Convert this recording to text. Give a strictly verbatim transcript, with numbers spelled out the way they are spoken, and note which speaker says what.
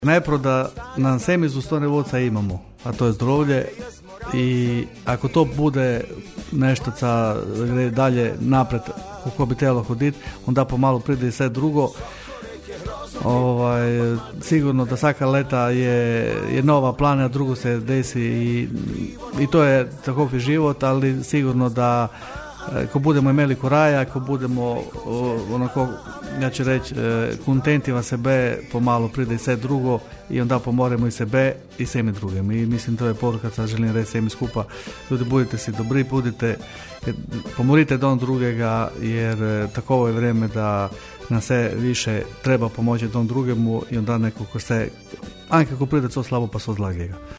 Speaker 1: Najprvo da na semizu sto revoluca imamo, a to je zdravlje, i ako to bude nešto ca dalje napred kako bi trebalo hoditi, onda pomalo pride i sve drugo. Ovaj, sigurno da svaka leta je, je nova plana, drugo se desi i, i to je takav život, ali sigurno da ako budemo imeli koraja, ako budemo onako, ja ću reći, kontentiva sebe, pomalo pride i sve drugo i onda pomoremo i sebe i svemi drugim. I mislim to je poruka, sad želim reći svemi skupa, ljudi, budite si dobri, budite, pomorite don drugega, jer takovo je vrijeme da na sve više treba pomoći don drugemu i onda neko ko se, a kako pride co slabo pa so zlagega.